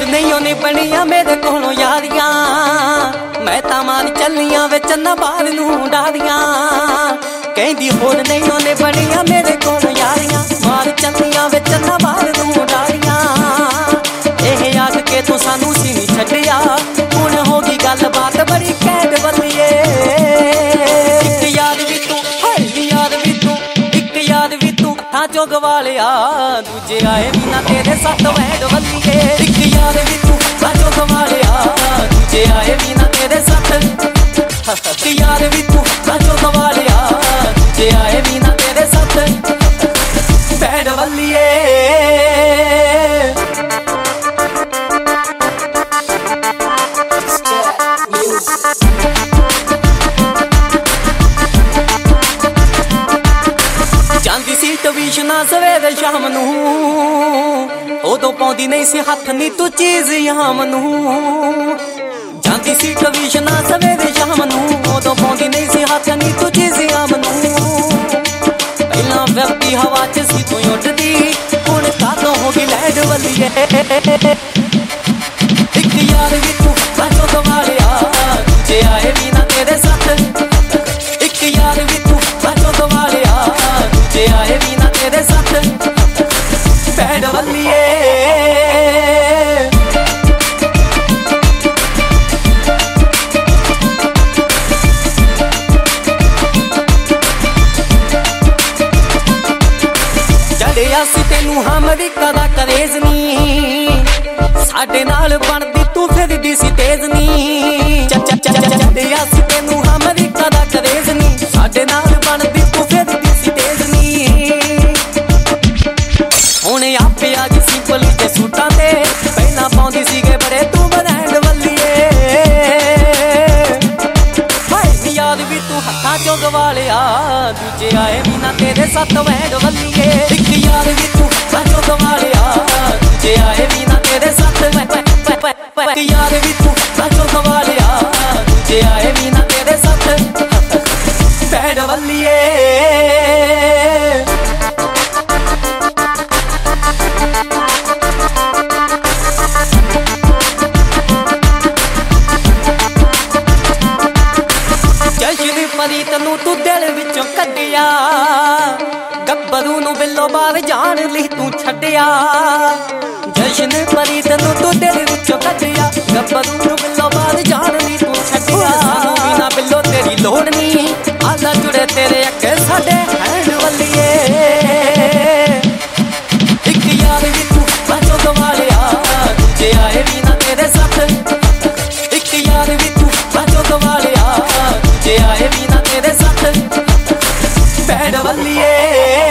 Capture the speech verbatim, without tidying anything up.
नहीं ओने बनिया मेरे कोलों यारियां मैं तां मार चलियां विच ना बाल नूं डारियां कहंदी होर नहीं ओने बनिया मेरे कोलों यारियां मार चलियां विच ना बाल नूं डारियां एह आख के तू सानू सी नहीं छड्डिया हुण हो गई गल बात बड़ी कैंड बल्लिए इक याद भी तू हाय याद भी तू इक याद भी तू हां जोग वालिया दूजे आए भी ना तेरे सत वैड बल्लिए इक याद भी तू हां जोग वालिया दूजे आए भी ना तेरे सत इक याद भी तू हां जोग वालिया दूजे आए भी ना तेरे सत वैड बल्लिए ਜਾਂਦੀ ਸੀ ਟਵੀਸ਼ਨਾ ਸਵੇਰੇ ਸ਼ਾਮ ਨੂੰ ਉਦੋਂ ਪਾਉਂਦੀ ਨਹੀਂ ਸੀ ਹੱਥ ਨੀ ਤੂੰ ਚੀਜ਼ ਯਾਮ ਨੂੰ ਜਾਂਦੀ ਸੀ ਟਵੀਸ਼ਨਾ ਸਵੇਰੇ ਸ਼ਾਮ ਨੂੰ ਉਦੋਂ ਪਾਉਂਦੀ ਨਹੀਂ ਸੀ ਹੱਥ ਨੀ ਤੂੰ ਚੀਜ਼ ਯਾਮ ਨੂੰ ਪਹਿਲਾਂ ਵਰਤੀ ਹਵਾ ਚ ਸੀ ਤੂੰ ਉੱਡਦੀ ਹੁਣ ਕਾਦੋਂ ਹੋ ਗਈ ਲੈਡ ਵੱਲੀਏ ਇੱਕ ਯਾਰ ਵੀ ਤੂੰ ਬਾਜੋ ਗਵਾਲਿਆ ਦੂਜੇ ਆਏ ਵੀ ਨਾ ਤੇਰੇ ਸੱਤ ਇੱਕ ਯਾਰ ਵੀ ਤੂੰ ਬਾਜੋ ਗਵਾਲਿਆ ਦੂਜੇ ਆਏ ਵੀ ਨਾ ਤੇਰੇ ਸੱਤ ਪੈੜ ਵੱਲੀਏ ਚੜਿਆ ਸੀ ਤੈਨੂੰ ਅਮਰੀਕਾ ਦਾ ਕਰੇਜ਼ ਨੀ ਸਾਡੇ ਨਾਲ ਬਣਦੀ ਤੂੰ ਫਿਰਦੀ ਸੀ ਤੇਜ਼ ਨੀ ਚੜਿਆ ਸੀ ਤੈਨੂੰ ਅਮਰੀਕਾ ਦਾ ਕਰੇਜ਼ ਨੀ ਸਾਡੇ ਨਾਲ ਬਣਦੀ ਤੂੰ ਫਿਰਦੀ ਸੀ ਤੇਜ਼ ਨੀ ਹੁਣ ਆਪੇ ਅੱਜ ਸਿੰਪਲ ਤੇ ਸੂਟਾਂ ਤੇ ਪਹਿਲਾਂ ਪਾਉਂਦੀ ਸੀਗੇ ਬੜੇ ਤੂੰ ਬ੍ਰਾਂਡ ਵੱਲੀਏ ਹਾਏ ਯਾਦ ਵੀ ਤੂੰ ਹੱਥਾਂ ਚੋਂ ਗਵਾਲਿਆ ਦੂਜੇ ਆਏ ਵੀ ਨਾ ਤੇਰੇ ਸੱਤ ਵੈਂਡ ਵੱਲੀਏ ਇੱਕ ਯਾਦ ਵੀ ਤੂੰ ਹੱਥਾਂ ਚੋਂ ਗਵਾਲਿਆ ਦੂਜੇ ਆਏ ਵੀ ਨਾ ਤੇਰੇ ਸੱਤ ਇੱਕ ਯਾਦ ਵੀ ਤੂੰ ਹੱਥਾਂ ਚੋਂ ਗਵਾਲਿਆ ਦੂਜੇ ਆਏ ਵੀ ਨਾ ਤੇਰੇ ਸੱਤ ਵੈਂਡ ਵੱਲੀਏ ਪਰੀ ਤੈਨੂੰ ਤੂੰ ਦਿਲ ਵਿੱਚੋਂ ਕੱਢਿਆ ਗੱਭਰੂ ਨੂੰ ਬਿੱਲੋ ਬਾਹਰ ਜਾਣ ਲਈ ਤੂੰ ਛੱਡਿਆ ਜਸ਼ਨ ਪਰੀ ਤੈਨੂੰ ਤੂੰ ਦਿਲ ਵਿੱਚੋਂ ਕੱਢਿਆ ਗੱਭਰੂ ਨੂੰ ਬਿੱਲੋ ਬਾਹਰ ਜਾਣ ਲਈ ਤੂੰ ਛੱਡਿਆ ਸਾਨੂੰ ਬਿਨਾ ਬਿੱਲੋ ਤੇਰੀ ਲੋੜ ਨਹੀਂ ਆਲਾ ਜੁੜੇ ਤੇਰੇ ਅੱਗੇ ਸਾਡੇ ਹੈਂਡ ਵੱਲੀਏ ਇੱਕ ਯਾਰ ਵੀ ਤੂੰ ਬਾਜੋ ਗਵਾਲਿਆ ਦੂਜੇ ਆਏ ਵੀ ਨਾ ਤੇਰੇ ਸੱਤ ਇੱਕ ਯਾਰ ਵੀ ਤੂੰ ਬਾਜੋ ਗਵਾਲਿਆ ਦੂਜੇ ਆਏ ਵੀ ਨਾ ਤੇਰੇ ਸੱਤ ਪੈੜ ਵੱਲੀਏ